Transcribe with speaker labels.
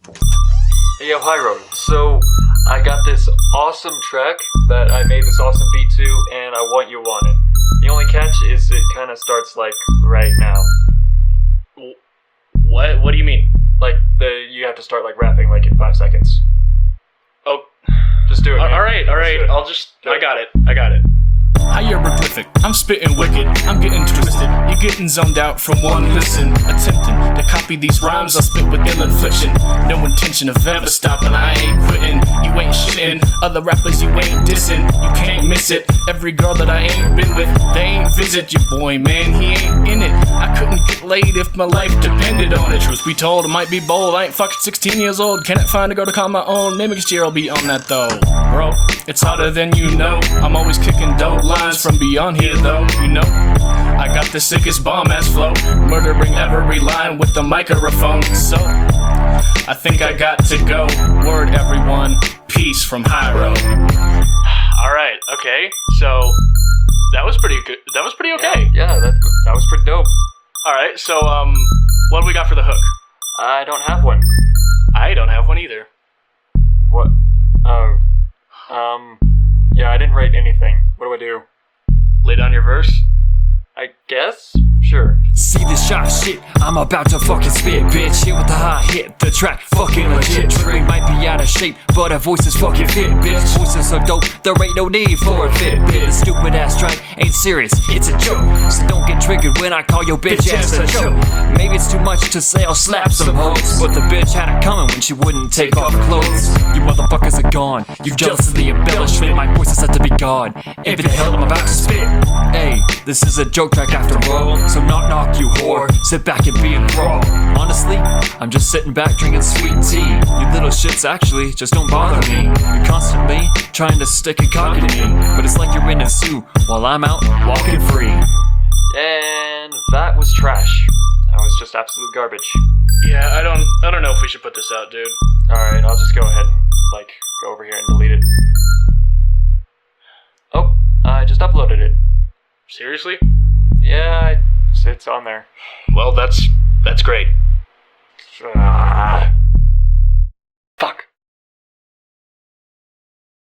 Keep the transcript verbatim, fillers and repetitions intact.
Speaker 1: Hey, yo, Hyro. So, I got this awesome track that I made this awesome beat to, and I want you on it. The only catch is it kind of starts, like, right now.
Speaker 2: What? What do you mean?
Speaker 1: Like, the you have to start, like, rapping, like, in five seconds.
Speaker 2: Oh,
Speaker 1: Just do it, man.
Speaker 2: alright, alright, I'll just, I got it, I got it.
Speaker 3: Hieroglyphic, I'm spitting wicked, I'm getting twisted. You're getting zoned out from one listen. Attempting to copy these rhymes, I spit with ill infliction. No intention of ever stopping, I ain't quitting. You ain't shitting, other rappers you ain't dissing. You can't miss it, every girl that I ain't been with, they ain't visit your boy, man, he ain't in it. I couldn't get laid if my life depended on it. Truth be told, I might be bold, I ain't fucking sixteen years old. Can't find a girl to call my own, maybe next year I'll be on that though. Bro, it's harder than you know, I'm always kicking dope lines from beyond here though, you know. I got the sickest bomb-ass flow, murdering every line with the microphone. So, I think I got to go. Word everyone, peace from Hyro.
Speaker 2: Alright, okay, so, that was pretty good, that was pretty okay.
Speaker 1: Yeah, yeah that, that was pretty dope.
Speaker 2: Alright, so, um, what do we got for the hook?
Speaker 1: I don't have one.
Speaker 2: I don't have one either.
Speaker 1: What? Oh. Um, yeah, I didn't write anything. What do I do?
Speaker 2: Lay down your verse?
Speaker 1: I guess? Sure.
Speaker 4: See this shot shit, I'm about to fucking spit, bitch. Hit with the hot hit, the track fucking legit. Trigger might be out of shape, but our voices fucking fit, bitch. Voices so dope, there ain't no need for a fit, bitch. The stupid ass track ain't serious, it's a joke. So don't get triggered when I call your bitch ass a joke. Maybe it's too much to say I'll slap some hoes, but the bitch had it coming when she wouldn't take off her clothes. You motherfuckers are gone, you jealous of the embellishment. My voice is set to be gone, every the hell I'm about to spit. Hey, this is a joke track after all, so knock knock you whore, sit back and be enthralled. Honestly, I'm just sitting back drinking sweet tea. You little shits actually just don't bother me. You're constantly trying to stick a cock in me, but it's like you're in a zoo while I'm out walking free.
Speaker 1: And that was trash. That was just absolute garbage.
Speaker 2: Yeah, I don't, I don't know if we should put this out, dude.
Speaker 1: Alright, I'll just go ahead and, like, go over here and delete it. Oh, I just uploaded it.
Speaker 2: Seriously?
Speaker 1: Yeah, it's, it's on there.
Speaker 2: Well, that's, that's great.
Speaker 1: Ah.